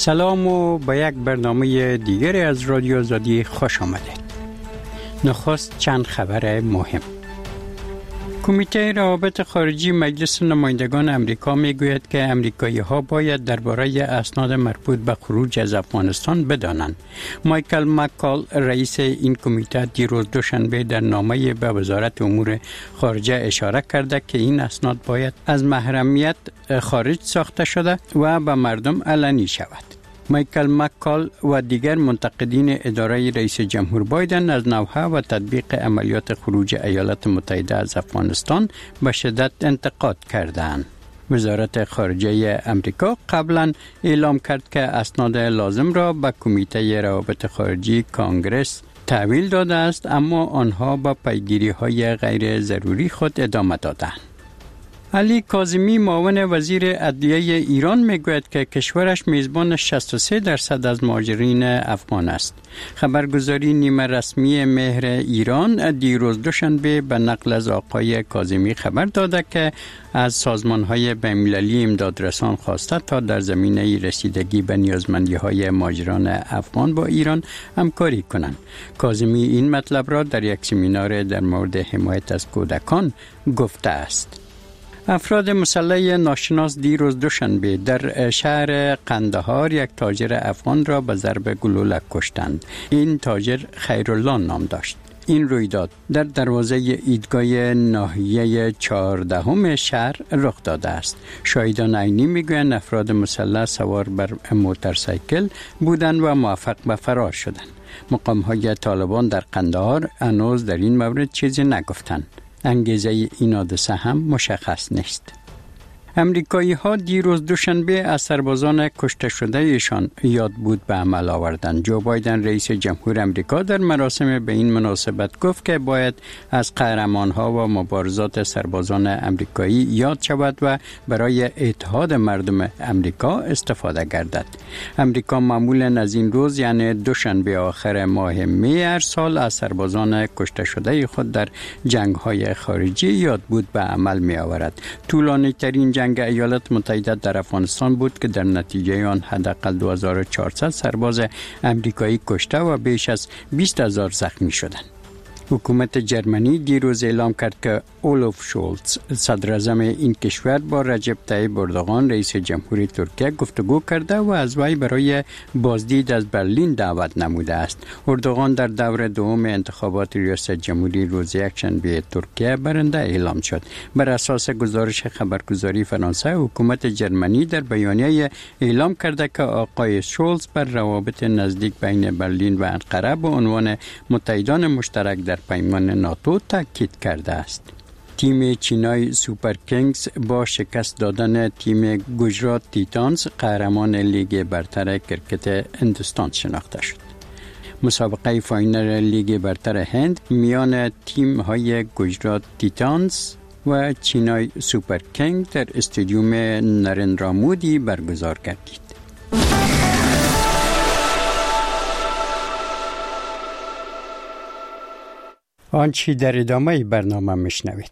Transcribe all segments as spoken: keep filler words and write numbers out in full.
سلام و به یک برنامه دیگری از رادیو آزادی خوش آمدید. نخست چند خبر مهم. کمیته روابط خارجی مجلس نمایندگان امریکا میگوید که امریکایی ها باید درباره اسناد مربوط به خروج از افغانستان بدانند. مایکل مکال رئیس این کمیته دیروز دوشنبه در نامه به وزارت امور خارجه اشاره کرده که این اسناد باید از محرمیت خارج ساخته شده و به مردم علنی شود. مایکل مکال و دیگر منتقدین اداره رئیس جمهور بایدن از نوحه و تطبیق عملیات خروج ایالات متحده از افغانستان به شدت انتقاد کردند. وزارت خارجه امریکا قبلا اعلام کرد که اسناد لازم را به کمیته روابط خارجی کانگرس تحویل داده است، اما آنها با پیگیری های غیر ضروری خود ادامه دادند. علی کاظمی معاون وزیر عدلیه ایران میگوید که کشورش میزبان شصت و سه درصد از مهاجرین افغان است. خبرگزاری نیمه رسمی مهر ایران دیروز دوشنبه به نقل از آقای کاظمی خبر داده که از سازمان‌های بین‌المللی امدادرسان خواسته تا در زمینه رسیدگی به نیازمندی‌های مهاجران افغان با ایران همکاری کنند. کاظمی این مطلب را در یک سمینار در مورد حمایت از کودکان گفته است. افراد مسلح ناشناس دیروز دوشنبه در شهر قندهار یک تاجر افغان را به ضرب گلوله کشتند. این تاجر خیرالله نام داشت. این رویداد در دروازه ایدگاه ناحیه چهاردهم شهر رخ داده است. شاهدان عینی میگویند افراد مسلح سوار بر موتورسیکل بودند و موفق به فرار شدند. مقام‌های طالبان در قندهار هنوز در این مورد چیزی نگفتند. انگیزه این حادثه هم مشخص نیست. امریکایی ها دیروز دوشنبه از سربازان کشته شده ایشان یاد بود به عمل آوردند. جو بایدن رئیس جمهور امریکا در مراسم به این مناسبت گفت که باید از قهرمان ها و مبارزات سربازان امریکایی یاد شود و برای اتحاد مردم امریکا استفاده گردد. امریکا معمولا از این روز یعنی دوشنبه آخر ماه می هر سال از سربازان کشته شده خود در جنگ های خارجی یاد بود به عمل می آورد. طولانی ترین جنگ جنگ ایالات متحده در افغانستان بود که در نتیجه آن حداقل دو هزار و چهارصد سرباز امریکایی کشته و بیش از بیست هزار زخمی شدند. حکومت جرمنی دیروز اعلام کرد که اولوف شولز صدر اعظم این کشور با رجب طیب اردوغان رئیس جمهوری ترکیه گفتگو کرده و از وی برای بازدید از برلین دعوت نموده است. اردوغان در دور دوم انتخابات ریاست جمهوری روز یکشنبه ترکیه برنده اعلام شد. بر اساس گزارش خبرگزاری فرانسه، حکومت جرمنی در بیانیه اعلام کرده که آقای شولز بر روابط نزدیک بین برلین و انقره به عنوان متحدان مشترک در پیمان ناتو تاکید کرده است. تیم چینای سوپر کینگز با شکست دادن تیم گجرات تیتانز قهرمان لیگ برتر کرکت هندوستان شناخته شد. مسابقه فاینال لیگ برتر هند میان تیم های گجرات تیتانز و چینای سوپر کینگ در استادیوم نریندرا مودی برگزار گردید. آنچه در ادامه برنامه میشنوید.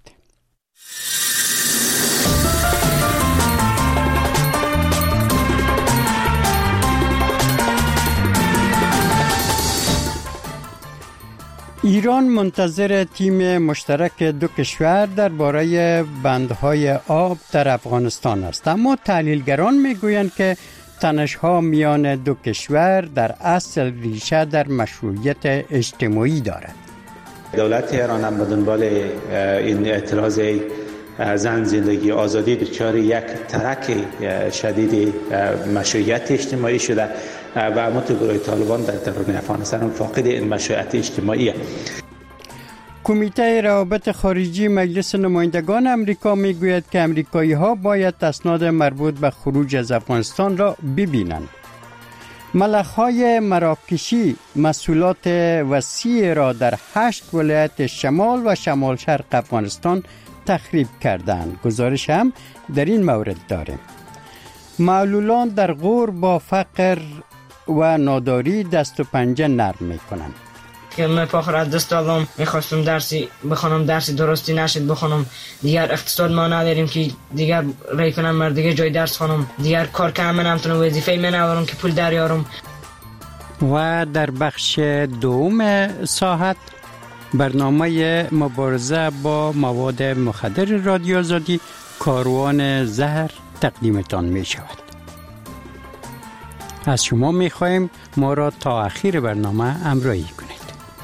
ایران منتظر تیم مشترک دو کشور درباره بندهای آب در افغانستان است، اما تحلیلگران میگویند که تنش‌ها میان دو کشور در اصل ریشه در مشروعیت اجتماعی دارد. دولت ایران هم به دنبال این اعتراض زن زندگی آزادی دچار یک ترک شدید مشروعیت اجتماعی شده و اما تو گروه طالبان در درون افغانستان فاقد این مشروعیت اجتماعی است. کمیته روابط خارجی مجلس نمایندگان امریکا میگوید که امریکایی ها باید اسناد مربوط به خروج از افغانستان را ببینند. ملخ‌های مراکشی مسئولات وسیع را در هشت ولایت شمال و شمال شرق افغانستان تخریب کردند. گزارش هم در این مورد داریم. معلولان در غور با فقر و ناداری دست و پنجه نرم می کنند. که من پاخر از دست دادم، میخواستم درسی بخونم، درسی درستی نشد بخونم. دیگر اقتصاد ما نداریم که دیگر رای کنم مرد دیگه جای درس خونم. دیگر کار کنم من نمیتونم، وظیفه من ندارم که پول دریارم. و در بخش دوم ساعت برنامه مبارزه با مواد مخدر رادیو آزادی کاروان زهر تقدیمتان می شود. از شما می خواهیم ما را تا آخر برنامه همراهی کنید.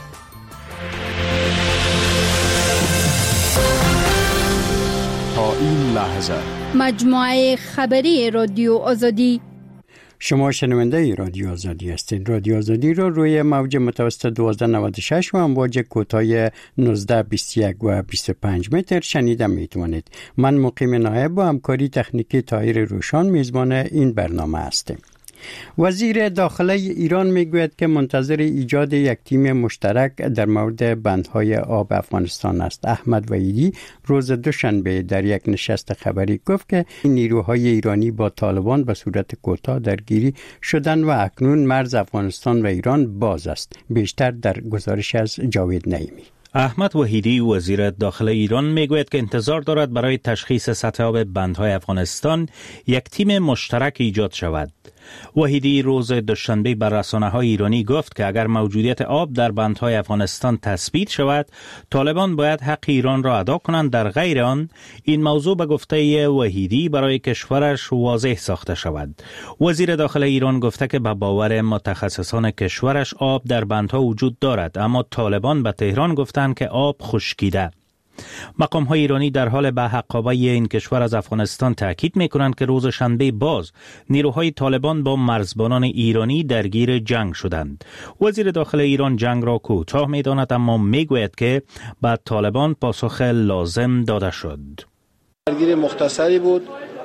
تا این لحظه مجموعه خبری رادیو آزادی. شما شنونده رادیو آزادی هستید. رادیو آزادی رو روی موج متوسط دوازده نود و شش و امواج کوتاه نوزده بیست و یک و بیست و پنج متر شنیده میتوانید. من مقیم نایب با همکاری تکنیکی طاهر روشان میزبان این برنامه هستم. وزیر داخله ایران میگوید که منتظر ایجاد یک تیم مشترک در مورد بندهای آب افغانستان است. احمد وحیدی روز دوشنبه در یک نشست خبری گفت که نیروهای ایرانی با طالبان به صورت کوتاه درگیری شدند و اکنون مرز افغانستان و ایران باز است. بیشتر در گزارش از جاوید نعیمی. احمد وحیدی وزیر داخله ایران میگوید که انتظار دارد برای تشخیص سطح آب بندهای افغانستان یک تیم مشترک ایجاد شود. وحیدی روز دوشنبه بر رسانه‌های ایرانی گفت که اگر موجودیت آب در بندهای افغانستان تثبیت شود، طالبان باید حق ایران را ادا کنند، در غیر آن این موضوع به گفته وحیدی برای کشورش واضح ساخته شود. وزیر داخله ایران گفته که به باور متخصصان کشورش آب در بندها وجود دارد، اما طالبان به تهران گفتند که آب خشکیده. مقام‌های ایرانی در حال به حقابه این کشور از افغانستان تاکید می‌کنند که روز شنبه باز نیروهای طالبان با مرزبانان ایرانی درگیر جنگ شدند. وزیر داخله ایران جنگ را کوتاه می‌داند، اما می‌گوید که به طالبان پاسخ لازم داده شد. درگیری مختصری بود،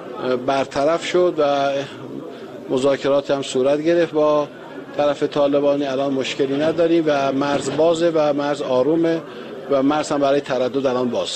برطرف شد و مذاکرات هم صورت گرفت با طرف طالبانی. الان مشکلی نداریم و مرز بازه و مرز آرومه و مرز هم برای تردد الان باز.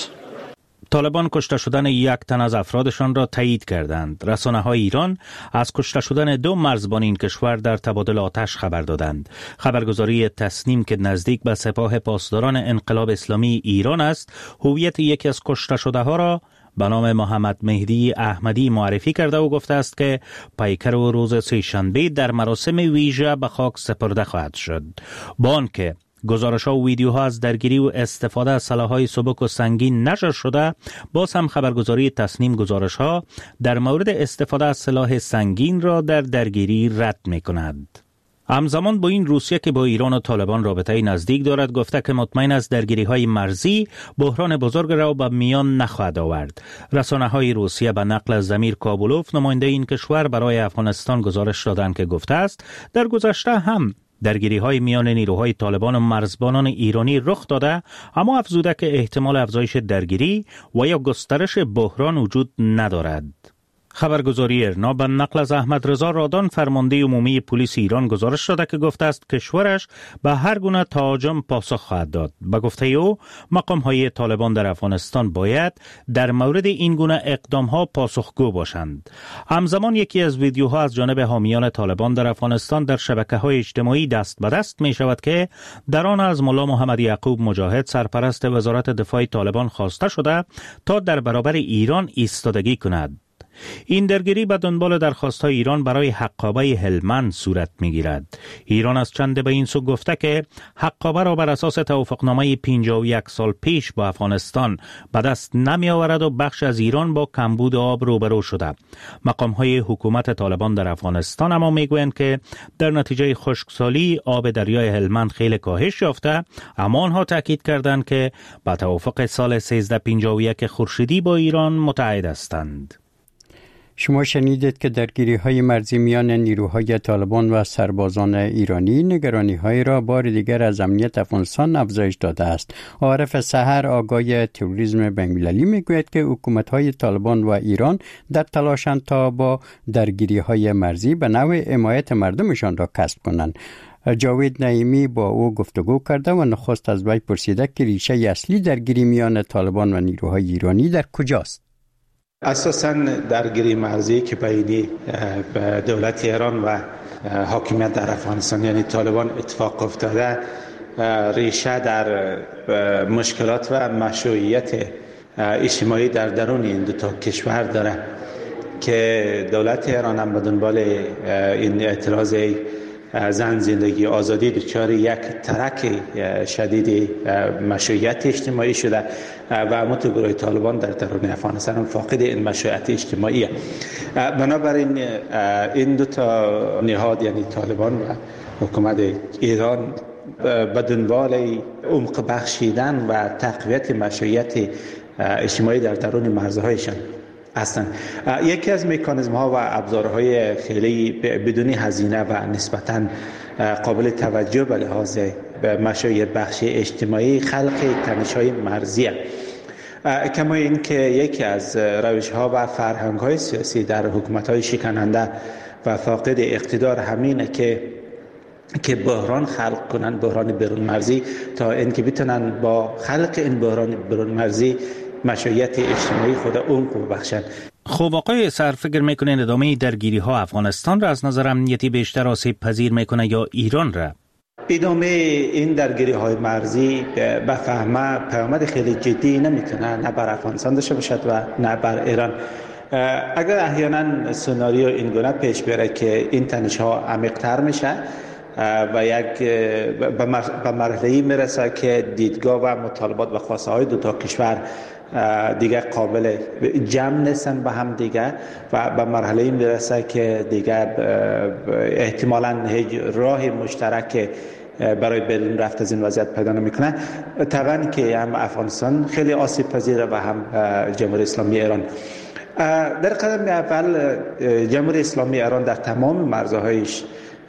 طالبان کشته شدن یک تن از افرادشان را تایید کردند. رسانه‌های ایران از کشته شدن دو مرزبان این کشور در تبادل آتش خبر دادند. خبرگزاری تسنیم که نزدیک به سپاه پاسداران انقلاب اسلامی ایران است، هویت یکی از کشته شده ها را به نام محمد مهدی احمدی معرفی کرده و گفته است که پیکر و روز سه‌شنبه در مراسم ویژه به خاک سپرده خواهد شد. با آنکه گزارش‌ها و ویدیوها از درگیری و استفاده از سلاح‌های سبک و سنگین نشر شده، باز هم خبرگزاری تسنیم گزارش‌ها در مورد استفاده از سلاح سنگین را در درگیری رد می‌کند. همزمان با این روسیه که با ایران و طالبان رابطه نزدیک دارد گفته که مطمئن است درگیری‌های مرزی بحران بزرگ را به میان نخواهد آورد. رسانه‌های روسیه به نقل از ضمیر کابولوف نماینده این کشور برای افغانستان گزارش دادند که گفته است در گذشته هم درگیری‌های میان نیروهای طالبان و مرزبانان ایرانی رخ داده، اما افزوده که احتمال افزایش درگیری و یا گسترش بحران وجود ندارد. خبرگزاری ارنا به نقل از احمد رضا رادان فرمانده عمومی پلیس ایران گزارش داده که گفته است کشورش به هر گونه تهاجم پاسخ خواهد داد. به گفته او مقام‌های طالبان در افغانستان باید در مورد این گونه اقدام‌ها پاسخگو باشند. همزمان یکی از ویدیوها از جانب حامیان طالبان در افغانستان در شبکه‌های اجتماعی دست به دست می‌شود که در آن از ملا محمد یعقوب مجاهد سرپرست وزارت دفاع طالبان خواسته شده تا در برابر ایران ایستادگی کند. این درگیری به دنبال درخواست‌های ایران برای حقابه هلمند صورت می‌گیرد. ایران از چند به این سو گفته که حقابه را بر اساس توافقنامه پنجاه و یک سال پیش با افغانستان به دست نمی‌آورد و بخش از ایران با کمبود آب روبرو شده. مقام‌های حکومت طالبان در افغانستان اما می‌گویند که در نتیجه خشکسالی آب دریای هلمند خیلی کاهش یافته، اما آنها تاکید کردند که با توافق سال سیزده پنجاه و یک خورشیدی با ایران متعهد هستند. شما شنیدید که درگیری‌های مرزی میان نیروهای طالبان و سربازان ایرانی نگرانی‌های را بار دیگر از امنیت افغانستان افزایش داده است. عارف سحر آگای تروریسم بین‌المللی میگوید که حکومت‌های طالبان و ایران در تلاشند تا با درگیری‌های مرزی به نوع حمایت مردمشان را کسب کنند. جاوید نعیمی با او گفتگو کرده و نخست از وی پرسیده که ریشه اصلی درگیری میان طالبان و نیروهای ایرانی در کجاست؟ اساساً درگیری مرزی که بین دولت ایران و حاکمیت در افغانستان یعنی طالبان اتفاق افتاده ریشه در مشکلات و مشروعیت اجتماعی در درون این دو تا کشور داره که دولت ایران هم به دنبال این اعتراض زن زندگی آزادی دچار یک ترک شدید مشروعیت اجتماعی شده و همونطور گروه طالبان در درون افغانستان هم فاقد این مشروعیت اجتماعی است. بنابراین این دو تا نهاد یعنی طالبان و حکومت ایران به دنبال عمق بخشیدن و تقویت مشروعیت اجتماعی در درون مرزهایشان هستند. یکی از مکانیزم ها و ابزارهای خیلی بدون هزینه و نسبتاً قابل توجه به لحاظ مشروعیت بخشی اجتماعی خلق تنش‌های مرزی است. کما اینکه یکی از روش ها و فرهنگ های سیاسی در حکومت های شکننده و فاقد اقتدار همینه که که بحران خلق کنن، بحران برون مرزی، تا اینکه بتونن با خلق این بحران برون مرزی مشروعیت اجتماعی خود عمق ببخشند. خب آقای سر فکر میکنین ادامه درگیری ها افغانستان را از نظر امنیتی بیشتر آسیب پذیر میکنه یا ایران را؟ ادامه این درگیری های مرزی به فهمه پیامد خیلی جدی نمیتونه نه بر افغانستان داشته باشد و نه بر ایران. اگر احیانا سناریو این گونه پیش بره که این تنش ها عمیق‌تر میشه و یک به مرحله‌ای میرسه که دیدگاه و مطالبات و خواسته های دو تا کشور دیگه قابل جمع نیستن به هم دیگه و به مرحله‌ای میرسه که دیگه احتمالاً هیچ راه مشترک برای بیرون رفت از این وضعیت پیدا نمیکنه. طبعا که هم افغانستان خیلی آسیب پذیره و هم جمهوری اسلامی ایران. در قدم اول جمهوری اسلامی ایران در تمام مرزهایش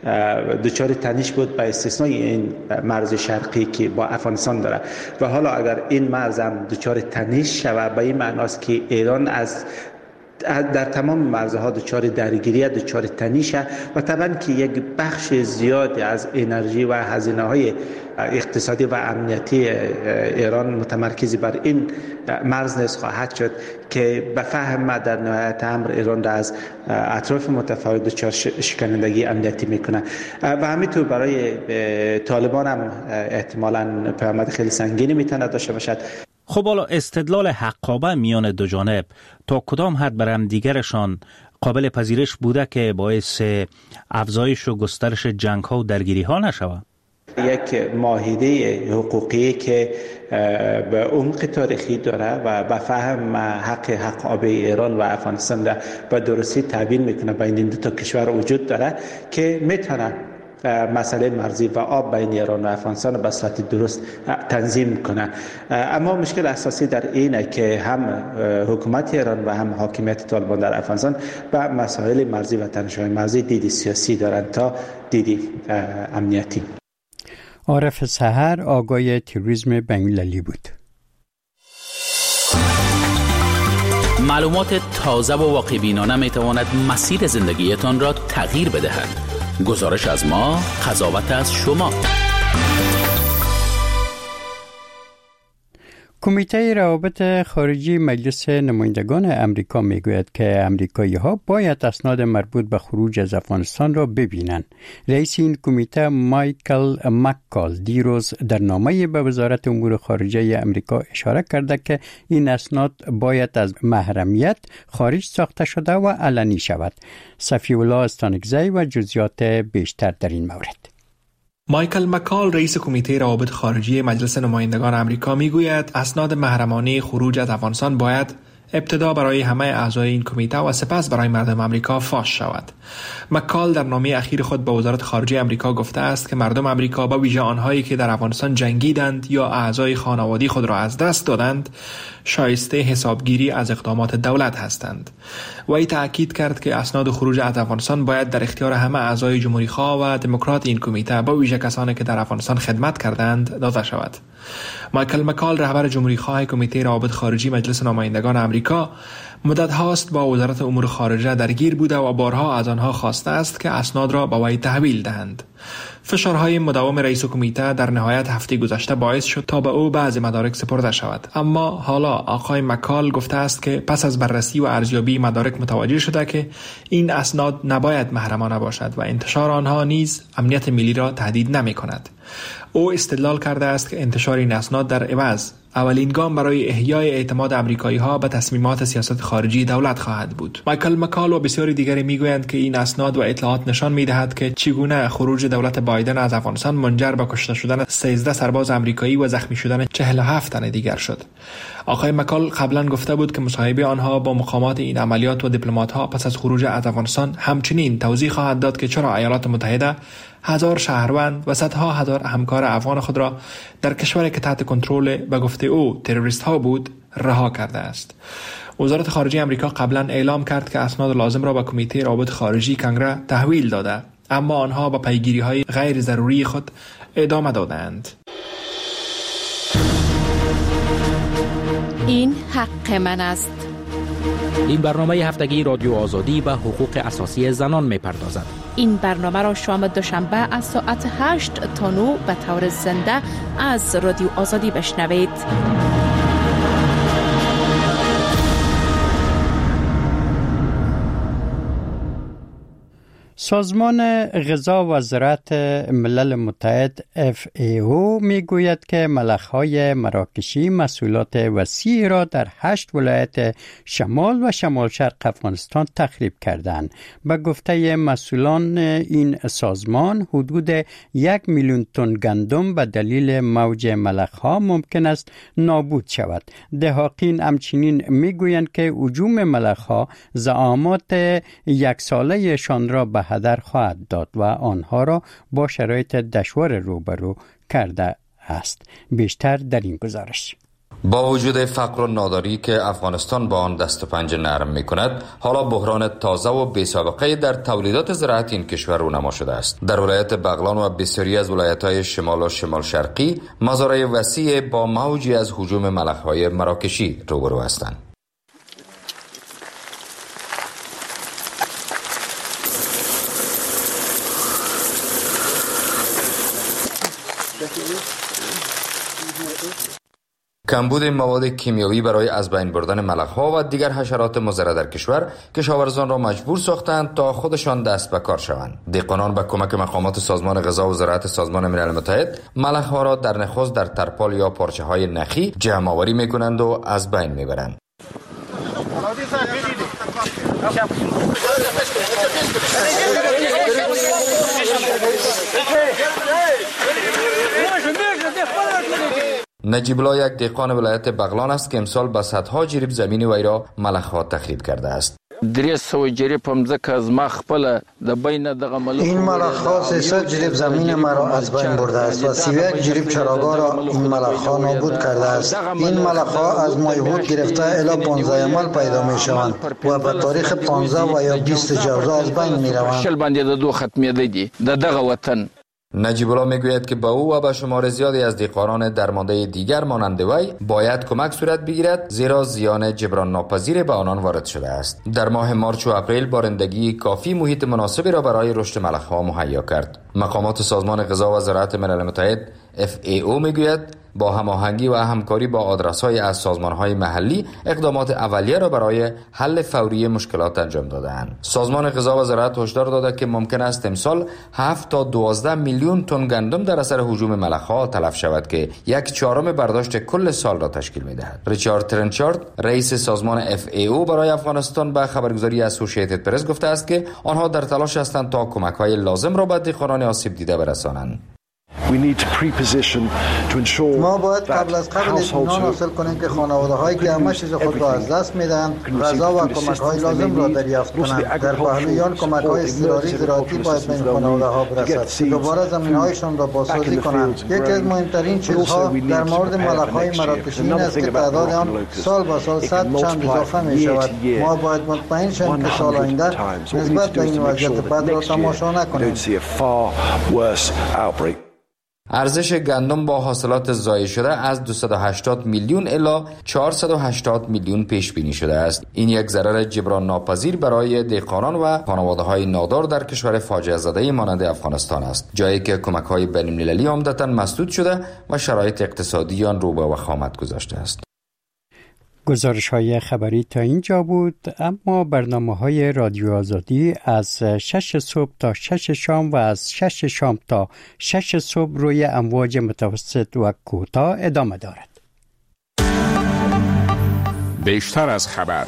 دچار تنش بود به استثنای این مرز شرقی که با افغانستان داره و حالا اگر این مرز هم دچار تنش شود به این معناست که ایران از در تمام مرزها دچار درگیری دچار تنشه و طبعا که یک بخش زیادی از انرژی و هزینه های اقتصادی و امنیتی ایران متمرکز بر این مرز نیز خواهد شد که به فهم در نهایت امر ایران را از اطراف متفاوت دچار شکنندگی امنیتی میکنه و همینطور برای طالبان هم احتمالاً پیامد خیلی سنگینی میتونه داشته باشد. خب حالا استدلال حقابه میان دو جانب تا کدام حد بر هم دیگرشان قابل پذیرش بوده که باعث افزایش و گسترش جنگ ها و درگیری ها نشود؟ یک معاهده حقوقی که به عمق تاریخی داره و به فهم حق حق آب ایران و افغانستان را به درستی تبیین میکنه بین این دو تا کشور وجود داره که میتونه مسئله مرزی و آب بین ایران و افغانستان به صورت درست تنظیم کنه. اما مشکل اساسی در اینه که هم حکومت ایران و هم حاکمیت طالبان در افغانستان به مسائل مرزی و تنش‌های مرزی دیدی سیاسی دارند تا دیدی امنیتی. عارف سحر آگای تروریسم بین‌المللی بود. معلومات تازه و واقع‌بینانه میتواند مسیر زندگیتان را تغییر بدهد. گزارش از ما، قضاوت از شما. کمیته روابط خارجی مجلس نمایندگان امریکا میگوید که امریکایی‌ها باید اسناد مربوط به خروج از افغانستان را ببینند. رئیس این کمیته مایکل مکال دیروز در نامه‌ای به وزارت امور خارجه امریکا اشاره کرده که این اسناد باید از محرمیت خارج ساخته شده و علنی شود. صفی الله استانکزی و جزئیات بیشتر در این مورد. مایکل مکال رئیس کمیته روابط خارجی مجلس نمایندگان آمریکا میگوید اسناد محرمانه خروج از افغانستان باید ابتدا برای همه اعضای این کمیته و سپس برای مردم آمریکا فاش شود. مکال در نامه اخیر خود به وزارت خارجه آمریکا گفته است که مردم آمریکا به ویژه آنهایی که در افغانستان جنگیدند یا اعضای خانوادگی خود را از دست دادند شایسته حسابگیری از اقدامات دولت هستند. و ای تأکید کرد که اسناد خروج از افغانستان باید در اختیار همه اعضای جمهوری‌خواه و دموکرات این کمیته به ویژه کسانی که در افغانستان خدمت کردند داده شود. مایکل مکال رهبر جمهوری‌خواه کمیته روابط خارجی مجلس نمایندگان آمریکا مدت هاست با وزارت امور خارجه درگیر بوده و بارها از آنها خواسته است که اسناد را به وی تحویل دهند. فشارهای مداوم رئیس کمیته در نهایت هفته گذشته باعث شد تا به او بعضی مدارک سپرده شود. اما حالا آقای مکال گفته است که پس از بررسی و ارزیابی مدارک متوجه شده که این اسناد نباید محرمانه باشد و انتشار آنها نیز امنیت ملی را تهدید نمی کند. او استدلال کرده است که انتشار این اسناد در عوض اولین گام برای احیای اعتماد امریکایی ها به تصمیمات سیاست خارجی دولت خواهد بود. مایکل مکال و بسیاری دیگری میگویند که این اسناد و اطلاعات نشان میدهد که چگونه خروج دولت بایدن از افغانستان منجر به کشته شدن سیزده سرباز امریکایی و زخمی شدن چهل و هفت تن دیگر شد. آقای مکال قبلا گفته بود که مصاحبه آنها با مقامات این عملیات و دیپلمات‌ها پس از خروج از افغانستان همچنین توضیح خواهد داد که چرا ایالات متحده هزار شهروند و صدها هزار همکار افغان خود را در کشوری که تحت کنترل به گفته او تروریست ها بود رها کرده است. وزارت خارجه آمریکا قبلا اعلام کرد که اسناد لازم را به کمیته روابط خارجی کنگره تحویل داده، اما آنها با پیگیری های غیر ضروری خود ادامه دادند. این حق من است. این برنامه هفتگی رادیو آزادی و حقوق اساسی زنان می‌پردازد. این برنامه را شام دوشنبه از ساعت هشت تا نه به طور زنده از رادیو آزادی بشنوید. سازمان غذا و زراعت ملل متحد اف ای او می گوید که ملخ‌های مراکشی محصولات وسیعی را در هشت ولایت شمال و شمال شرق افغانستان تخریب کردند. به گفته مسئولان این سازمان حدود یک میلیون تن گندم به دلیل موج ملخ‌ها ممکن است نابود شود. دهاقین همچنین می گویند که هجوم ملخ‌ها زعامات یک ساله‌شان را به هدر خواهد داد و آنها را با شرایط دشوار روبرو کرده است. بیشتر در این گزارش. با وجود فقر و ناداری که افغانستان با آن دست و پنجه نرم می کند، حالا بحران تازه و بی سابقه در تولیدات زراعتی این کشور رونما شده است. در ولایت بغلان و بسیاری از ولایت‌های شمال و شمال شرقی مزارع وسیع با موجی از هجوم ملخ‌های مراکشی روبرو هستند. کمبود مواد کیمیایی برای از بین بردن ملخ‌ها و دیگر حشرات مضر در کشور کشاورزان را مجبور ساختند تا خودشان دست به کار شوند. دهقانان با کمک مقامات سازمان غذا و زراعت سازمان ملل متحد ملخ‌ها را در نخست در ترپال یا پارچه‌های نخی جمع آوری می‌کنند و از بین می‌برند. نجیب الله یک دهقان ولایت بغلان است که امسال با صدها جریب زمین وی را ملخ‌ها تخریب کرده است. این ملخ‌ها سیصد جریب زمین مرا از بین برده است و سی و یک جریب چراگاه را این ملخ‌ها نابود کرده است. این ملخ‌ها از مایهود گرفته الی پانزده مل پیدا می شوند و به تاریخ پانزده و یا بیست جوزا از بین می روند. نجیب الله میگوید که با او و به شمار زیادی از دهقانان درمانده دیگر مانند وی باید کمک صورت بگیرد، زیرا زیان جبران ناپذیر به آنان وارد شده است. در ماه مارچ و اپریل بارندگی کافی محیط مناسبی را برای رشد ملخ‌ها مهیا کرد. مقامات سازمان غذا و زراعت ملل متحد اف ای او میگوید با هماهنگی و همکاری با آدرس‌های از سازمان‌های محلی اقدامات اولیه را برای حل فوری مشکلات انجام داده‌اند. سازمان غذا و زراعت هشدار داده که ممکن است امسال هفت تا دوازده میلیون تن گندم در اثر هجوم ملخ‌ها تلف شود که یک چهارم برداشت کل سال را تشکیل می‌دهد. ریچارد ترنچارد رئیس سازمان اف ای او برای افغانستان به خبرگزاری اسوسییتد پرس گفته است که آنها در تلاش هستند تا کمک‌های لازم را به دهقانان آسیب دیده برسانند. ما باید قبل از قبل اطمینان حاصل کنیم که خانواده هایی که همه چیز خود را از دست میدن غذا و کمک های لازم را دریافت کنند. در پهلویان کمک های اضطراری زراعتی باید به این خانواده ها برسد، دوباره زمین هایشان را بازسازی کنند. یکی از مهمترین چیزها در مورد ملخ های مراکشی این است که تعداد آن سال با سال صد چند اضافه می شود. ما باید مطمئن شویم که سال آینده نسبت به این وضعیت بد را تماشا نکنیم. ارزش گندم با حاصلات ضایع شده از دویست و هشتاد میلیون الی چهارصد و هشتاد میلیون پیش بینی شده است. این یک ضرر جبران ناپذیر برای دهقانان و خانواده‌های نادار در کشور فاجعه زده مانند افغانستان است، جایی که کمک‌های بین‌المللی عمدتاً مسدود شده و شرایط اقتصادی آن رو به وخامت گذاشته است. گزارش های خبری تا اینجا بود، اما برنامه های رادیو آزادی از شش صبح تا شش شام و از شش شام تا شش صبح روی امواج متوسط و کوتاه ادامه دارد. بیشتر از خبر.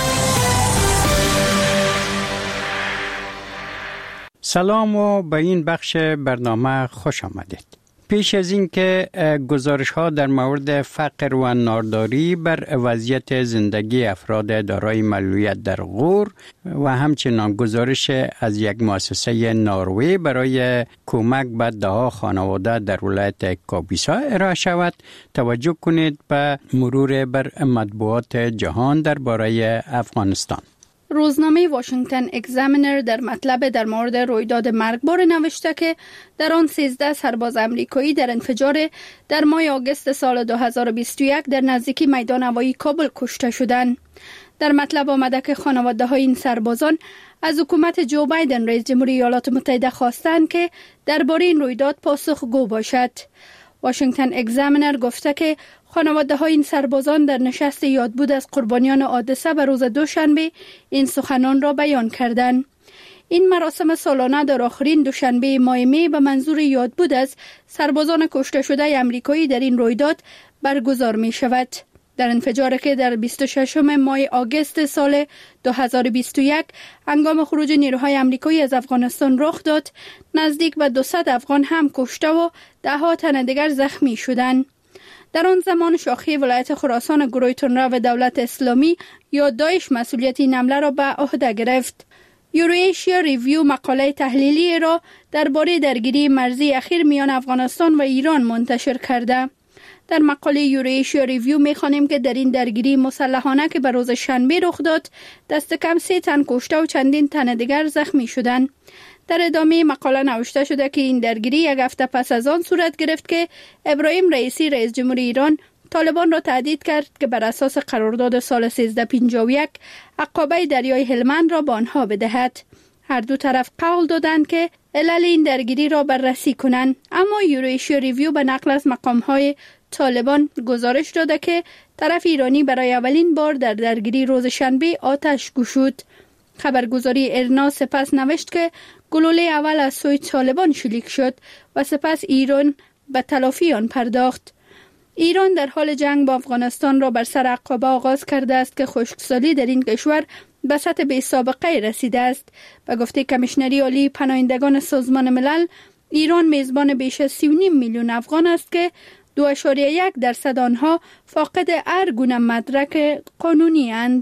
سلام و به این بخش برنامه خوش آمدید. پیش از این که گزارش ها در مورد فقر و نارداری بر وضعیت زندگی افراد دارای معلولیت در غور و همچنان گزارش از یک مؤسسه نروژی برای کمک به دهها خانواده در ولایت کاپیسا ارائه شود، توجه کنید به مرور بر مطبوعات جهان درباره افغانستان. روزنامه واشنگتن اگزامینر در مطلب در مورد رویداد مرگبار نوشته که در آن سیزده سرباز امریکایی در انفجار در ماه آگوست سال دو هزار و بیست و یک در نزدیکی میدان هوایی کابل کشته شدند. در مطلب آمده که خانواده های این سربازان از حکومت جو بایدن رئیس جمهوری ایالات متحده خواستند که درباره این رویداد پاسخگو باشد. واشنگتن اگزامینر گفته که خانواده های این سربازان در نشست یادبود از قربانیان حادثه به روز دوشنبه این سخنان را بیان کردند. این مراسم سالانه در آخرین دوشنبه ماه می به منظور یادبود از سربازان کشته شده امریکایی در این رویداد برگزار می شود. در انفجاری که در بیست و ششم ماه آگوست سال دو هزار و بیست و یک هنگام خروج نیروهای امریکایی از افغانستان رخ داد، نزدیک به دویست افغان هم کشته و ده ها تن دیگر زخمی شدند. در آن زمان شاخه ولایت خراسان گروه تندرو دولت اسلامی یا داعش مسئولیت این حمله را به عهده گرفت. یورویشیا ریویو مقاله تحلیلی را درباره درگیری مرزی اخیر میان افغانستان و ایران منتشر کرده. در مقاله یورویشیا ریویو می‌خوانیم که در این درگیری مسلحانه که به روز شنبه رخ داد، دست کم سه تن کشته و چندین تن دیگر زخمی شدند. در ادامه مقاله نوشته شده که این درگیری یک هفته پس از آن صورت گرفت که ابراهیم رئیسی رئیس جمهوری ایران طالبان را تهدید کرد که بر اساس قرارداد سال سیزده پنجاه و یک عقابه دریای هلمند را به آنها بدهد. هر دو طرف قول دادند که علل این درگیری را بررسی کنند، اما یورویشیا ریویو به نقل از مقام‌های طالبان گزارش داده که طرف ایرانی برای اولین بار در درگیری روز شنبه آتش گشود. خبرگزاری ارنا سپس نوشت که گلوله اول از سوی طالبان شلیک شد و سپس ایران به تلافی آن پرداخت. ایران در حال جنگ با افغانستان را بر سر عقابه آغاز کرده است که خشکسالی در این کشور به سطح بی سابقه رسیده است. به گفته کمیشنری عالی پناهندگان سازمان ملل، ایران میزبان بیش از سی و نیم میلیون افغان است که دو اشاریه یک درصد آنها فاقد هر گونه مدرک قانونی اند.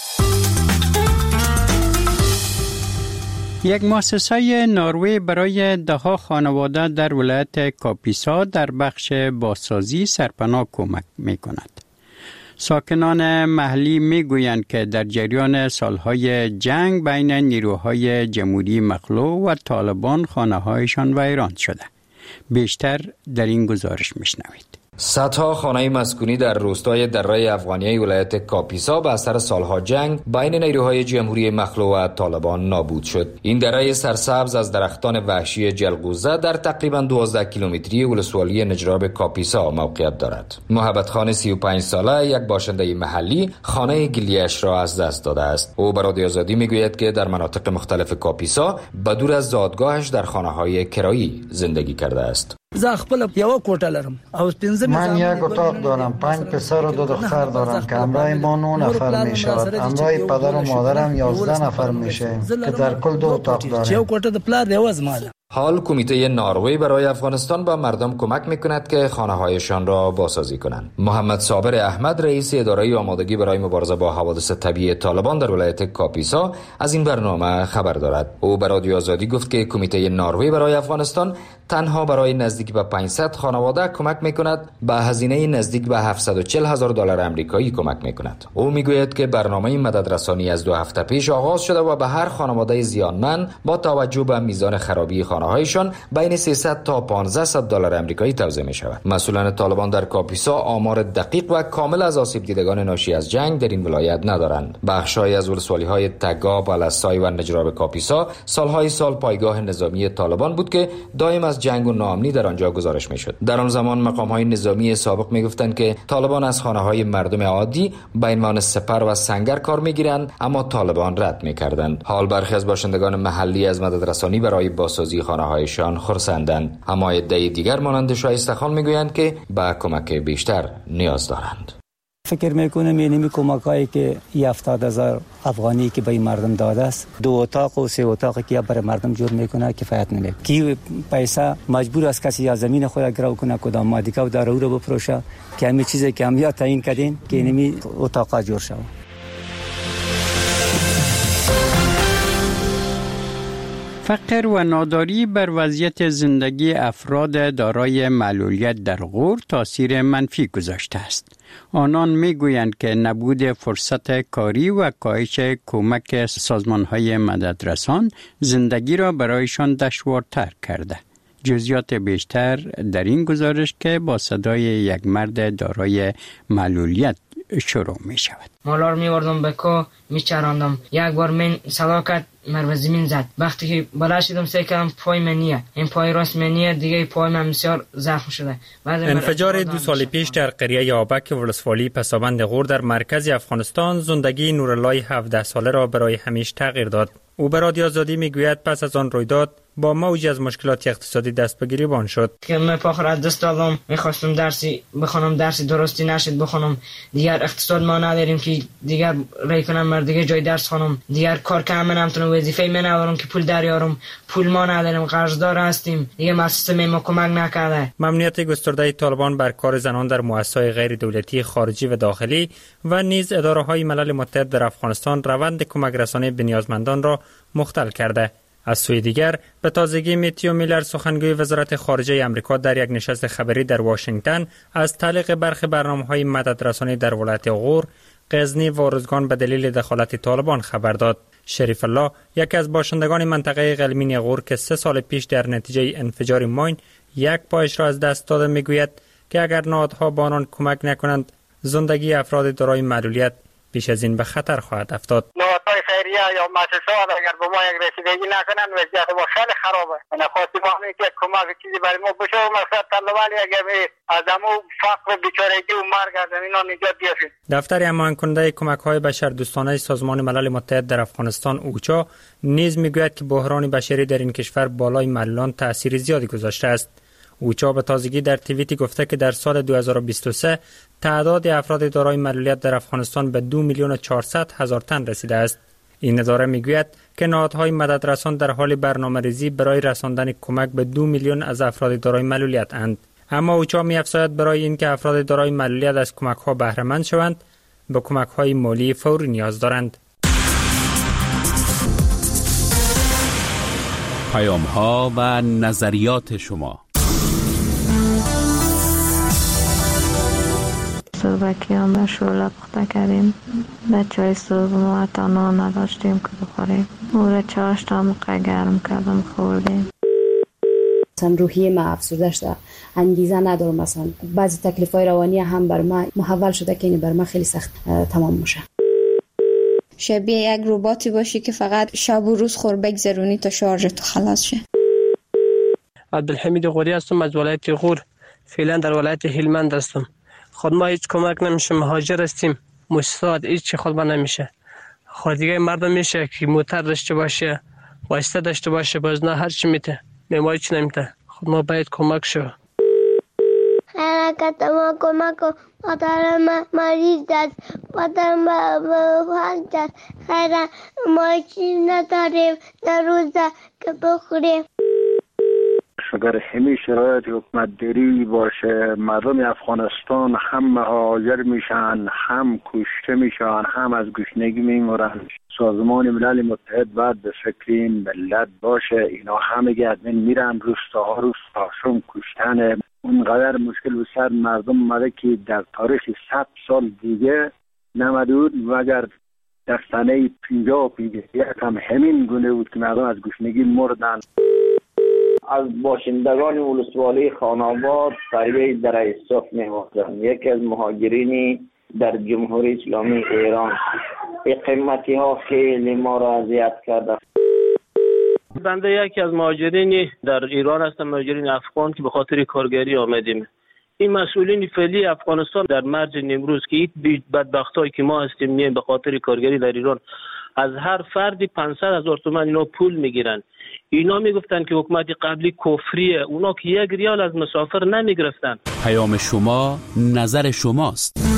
یک مؤسسه نروژی برای دهها خانواده در ولایت کاپیسا در بخش بازسازی سرپناه کمک می کند. ساکنان محلی می گویند که در جریان سالهای جنگ بین نیروهای جمهوری مخلوع و طالبان خانه هایشان ویران شده. بیشتر در این گزارش می شنوید. صدها خانه مسکونی در روستای دره افغانیه ولایت کاپیسا به اثر سالها جنگ بین نیروهای جمهوری مخلوع و طالبان نابود شد. این دره سرسبز از درختان وحشی جلگوزه در تقریباً دوازده کیلومتری ولسوالی نجراب کاپیسا موقعیت دارد. محبت خان سی و پنج ساله یک باشنده محلی خانه گلیش را از دست داده است. او به رادیو آزادی میگوید که در مناطق مختلف کاپیسا بدور از زادگاهش در خانه‌های کرایی زندگی کرده است. زه خپل یو کوټه لرم او پنځه من یک اتاق دارم، پنج پسر و دو دختر دارم که همراه ما نه نفر می شود. همراه پدر و مادرم یازده نفر میشه که در کل دو اتاق داریم. یو کوټه د پلار دی واز مال. حال کمیته نروژی برای افغانستان به مردم کمک میکند که خانه‌هایشان را بازسازی کنند. محمد صابر احمد رئیس اداره آمادگی برای مبارزه با حوادث طبیعی طالبان در ولایت کاپیسا از این برنامه خبر دارد. او به رادیو آزادی گفت که کمیته نروژی برای افغانستان تنها برای نزدیک به پانصد خانواده کمک میکند، به هزینه نزدیک به هفتصد و چهل هزار دلار آمریکایی کمک میکند. او میگوید که برنامه مددرسانی از دو هفته پیش آغاز شده و به هر خانواده زیانمند با توجه به میزان خرابی خانه خانه‌هایشان بین سیصد تا پانزده دلار آمریکایی توزیع می‌شود. مسئولان طالبان در کاپیسا آمار دقیق و کامل از آسیب دیدگان ناشی از جنگ در این ولایت ندارند. بخش‌هایی از ولسوالی‌های تگا، بالستای و نجراب کاپیسا سالهای سال پایگاه نظامی طالبان بود که دائم از جنگ و ناامنی در آنجا گزارش می‌شد. در آن زمان مقام‌های نظامی سابق می‌گفتند که طالبان از خانه‌های مردم عادی به عنوان سپر و سنگر کار می‌گیرند، اما طالبان رد می‌کردند. حال برخی از باشندگان محلی از مددرسانی برای بازسازی خانه‌هایشان خرسندند، اما عده دیگر مانند شایسته خان می‌گویند که به کمک بیشتر نیاز دارند. فکر میکنم اینمی کمکایی که هفتاد هزار افغانی که به مردم داده است، دو اتاق و سه اتاق که برای مردم جور میکنه کفایت نمیکنه. کی پیسه مجبور است کسی یا زمین خود گرو کنه کدام مادیکا و دارو رو بفروشه که همین چیزی که هم یا تعیین کردین که اینمی اتاقا جور شود. فقر و ناداری بر وضعیت زندگی افراد دارای معلولیت در غور تاثیر منفی گذاشته است. آنان میگویند که نبود فرصت کاری و کاهش کمک سازمان‌های مددرسان زندگی را برایشان دشوارتر کرده. جزئیات بیشتر در این گزارش که با صدای یک مرد دارای معلولیت شروع می شود. مالار می وردم به کو می چراندم. یک بار من سلاکت مر زمین زد. وقتی که بالا شدم سعی کردم پای من نیه. این پای راست من نیه، دیگه پای من بسیار زخم شده. انفجار دو سال پیش در قریه یابک ولسوالی پسابند غور در مرکز افغانستان زندگی نورالله هفده ساله را برای همیشه تغییر داد. او به رادیو آزادی میگوید پس از آن رویداد با موجی از مشکلات اقتصادی دست به گریبان شد. که من پاخر از دست دادم، میخواستم درسی بخونم، درسی درستی نشد بخونم. دیگر اقتصاد ما نداریم که دیگر رای کنم مر دیگه جای درس خونم. دیگر کار کم نمیتونم، وظیفه من ندارم که پول دریارم. پول ما نداریم، قرضدار هستیم. دیگه مؤسسه ما کمک نکرده. ممنوعیت گسترده طالبان بر کار زنان در مؤسسات غیر دولتی خارجی و داخلی و نیز اداره‌های ملل متحد در افغانستان روند کمک رسانی به نیازمندان را مختل کرده. از سوی دیگر به تازگی میتیو میلر سخنگوی وزارت خارجه آمریکا در یک نشست خبری در واشنگتن از تعلیق برخی برنامه‌های مددرسانی در ولایت غور، غزنی و ارزگان به دلیل دخالت طالبان خبر داد. شریف الله یکی از باشندگان منطقه قلمین غور که سه سال پیش در نتیجه انفجار ماین یک پایش را از دست داده میگوید که اگر نهادها با آنان کمک نکنند زندگی افراد دارای معلولیت بیش از این به خطر خواهد افتاد. نهادهای خیریه یا مؤسسات اگر به ما یک رسیدگی نکنند وضعیت ما خیلی خرابه. من خواستم همین که کمک چیزی برای ما بشه و مقصد طالبان اگر از همون فقر بیچارگی و مرگ از اینا نجات بیافید. دفتر هماهنگ کننده کمک‌های بشردوستانه سازمان ملل متحد در افغانستان اوچا نیز میگوید که بحران بشری در این کشور بالای معلولان تأثیر زیادی گذاشته است. اوچا به تازگی در توییتی گفته که در سال دو هزار و بیست و سه تعداد افراد دارای معلولیت در افغانستان به دو میلیون و چهارصد هزار تن رسیده است. این اداره میگوید که نهادهای مددرسان در حال برنامه‌ریزی برای رساندن کمک به دو میلیون از افراد دارای معلولیت اند. اما اوچا می‌افزاید برای اینکه افراد دارای معلولیت از کمک‌ها بهره مند شوند، به کمک‌های مالی فوری نیاز دارند. پیام‌ها و نظریات شما. صبحکی هم به شوله پخته کردیم. بچه های صبح ما تنها نداشتیم که بخوریم. او را چاشت هم گرم کردم خوردیم. مثلا روحیه ما افسرده شده، انگیزه ندارم. مثلا بعضی تکلیف های روانی هم بر ما محول شده که این بر ما خیلی سخت تمام میشه. شبیه یک رباتی باشی که فقط شب و روز خور بگذرونی تا شارژ تو خلاص شه. عبدالحمید غوری هستم از ولایت غور. فعلا در ولایت هلمند هستم. خود ما هیچ کمک نمیشه، مهاجر هستیم، مستعد هیچ چی خود ما نمیشه. خود دیگه مردم میشه که موتر داشته باشه، واسطه داشته باشه، باز نه هر چی میته، ما هیچ نمیته. خود ما باید کمک شو. حرکت ما کمک کن. مادر ما مریض است، مادر ما بخواد است. خیلی ما چیز نداریم در روزه که بخوریم. اگر همین شرایط حکومت داری باشه، مردم افغانستان هم مهاجر میشن، هم کشته میشن، هم از گشنگی میمرن. سازمان ملل متحد باید به فکر این ملت باشه. اینا همه گردن میرن، روستاها روستاشون کشتن. اونقدر مشکل به سر مردم اومده که در تاریخ صد سال دیگه نمده بود و اگر در سنه پنجاه و پنجاه یک هم همین گونه بود که مردم از گشنگی مردن. از باشندگان ولسوالی خان‌آباد فریبه در ایساف می‌وازم، یکی از مهاجرین در جمهوری اسلامی ایران. این قیمتی ها خیلی ما را اذیت کرده. بنده یکی از مهاجرین در ایران هستم، مهاجرین افغان که به خاطر کارگری آمدیم. این مسئولین فعلی افغانستان در مرج نیمروز که این بدبختایی که ما هستیم میایم به خاطر کارگری در ایران، از هر فردی پانصد هزار تومان اینا پول میگیرن. اینا میگفتن که حکومت قبلی کفریه، اونا که یک ریال از مسافر نمیگرفتن. پیام شما نظر شماست.